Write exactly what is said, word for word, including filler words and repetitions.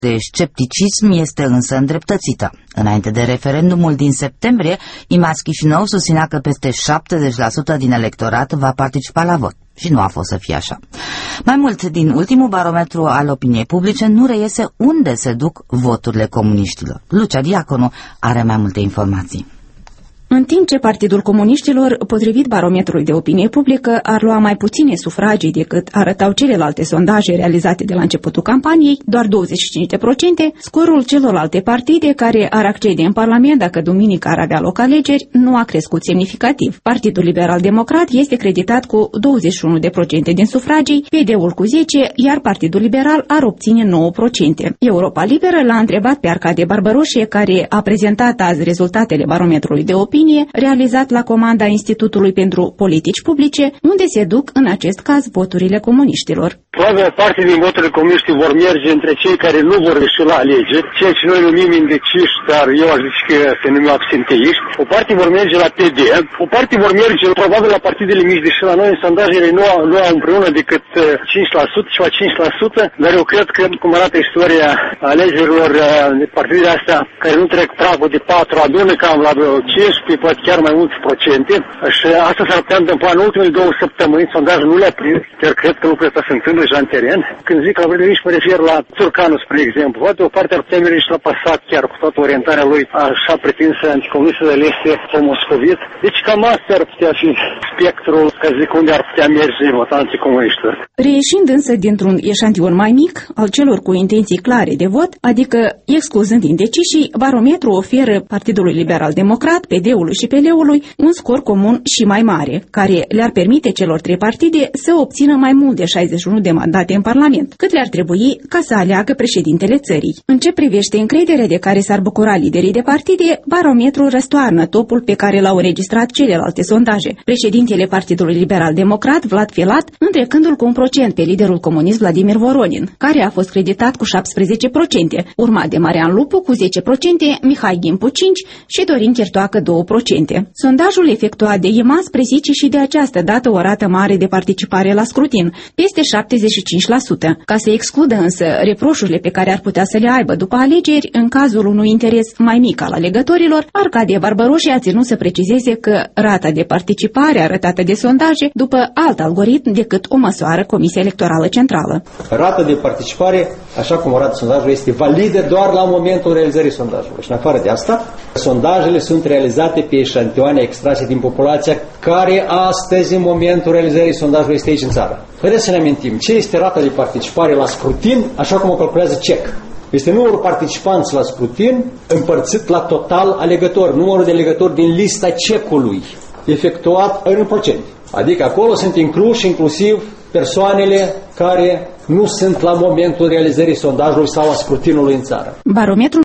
de scepticism este însă îndreptățită. Înainte de referendumul din septembrie, Imaz Chișinău susținea că peste șaptezeci la sută din electorat va participa la vot. Și nu a fost să fie așa. Mai mult, din ultimul barometru al opiniei publice nu reiese unde se duc voturile comuniștilor. Lucia Diaconu are mai multe informații. În timp ce Partidul Comuniștilor, potrivit barometrului de opinie publică, ar lua mai puține sufragii decât arătau celelalte sondaje realizate de la începutul campaniei, doar douăzeci și cinci la sută, scorul celorlalte partide care ar accede în Parlament dacă duminică ar avea loc alegeri nu a crescut semnificativ. Partidul Liberal Democrat este creditat cu douăzeci și unu la sută din sufragii, P D-ul cu zece la sută, iar Partidul Liberal ar obține nouă la sută. Europa Liberă l-a întrebat pe Arcadie Barbaroșie, care a prezentat azi rezultatele barometrului de opinie realizat la comanda Institutului pentru Politici Publice, unde se duc în acest caz voturile comuniștilor. Probabil o parte din voturile comuniști vor merge între cei care nu vor ieși la alegeri, ceea ce noi numim indeciși, dar eu aș zice că se numim absenteiști. O parte vor merge la P D, o parte vor merge probabil la partidele mici, deși la noi în sondajele nu au, nu au împreună decât cinci la sută, ceva cinci la sută, dar eu cred că, cum arată istoria alegerilor, de partidele astea care nu trec pragul de patru adună cam la cincisprezece, poate chiar mai mulți procente, și asta s-ar putea întâmpla în ultimele două săptămâni, sondajul nu le-a prins, chiar cred că lucrul ăsta se întâmplă deja în teren. Când zic la Vârlăviș, mă refer la Țurcanu, spre exemplu. Poate o parte ar putea merge și la Pasat, chiar cu toată orientarea lui așa pretinsă anticomunistă de leste pro-moscovit. Deci cam asta ar putea fi spectrul, ca zic, unde ar putea merge votanții comuniștilor. Reieșind însă dintr-un eșantion mai mic al celor cu intenții clare de vot, adică excluzând indecișii, barometrul oferă Partidului Liberal Democrat, P D-ului și P L-ului un scor comun și mai mare, care le-ar permite celor trei partide să obțină mai mult de șaizeci și unu de mandate în Parlament, cât le-ar trebui ca să aleagă președintele țării. În ce privește încrederea de care s-ar bucura liderii de partide, barometrul răstoarnă topul pe care l-au înregistrat celelalte sondaje. Președintele Partidului Liberal Democrat, Vlad Filat, întrecându-l cu un procent pe liderul comunist Vladimir Voronin, care a fost creditat cu șaptesprezece la sută, urmat de Marian Lupu cu zece la sută, Mihai Gimpu cinci la sută și Dorin Chertoacă doi la sută. Sondajul efectuat de Imaz prezice și de această dată o rată mare de participare la scrutin, peste șaptezeci și cinci la sută, ca să excludă însă reproșurile pe care ar putea să le aibă după alegeri în cazul unui interes mai mic al alegătorilor. Arcadie Barbaroșie a ținut să precizeze că rata de participare arătată de sondaje după alt algoritm decât o măsoară Comisia Electorală Centrală. Rata de participare, așa cum arată sondajul, este validă doar la momentul realizării sondajului. Și în afară de asta, sondajele sunt realizate pe eșantioane extrase din populația care astăzi, în momentul realizării sondajului, este aici în țară. Haideți să ne amintim, ce este rata de participare la scrutin, așa cum o calculează C E C. Este numărul participanți la scrutin împărțit la total alegători, numărul de alegători din lista C E C-ului, efectuat în procent. Adică acolo sunt incluși inclusiv persoanele care nu sunt la momentul realizării sondajului sau a scrutinului în țară. Barometrul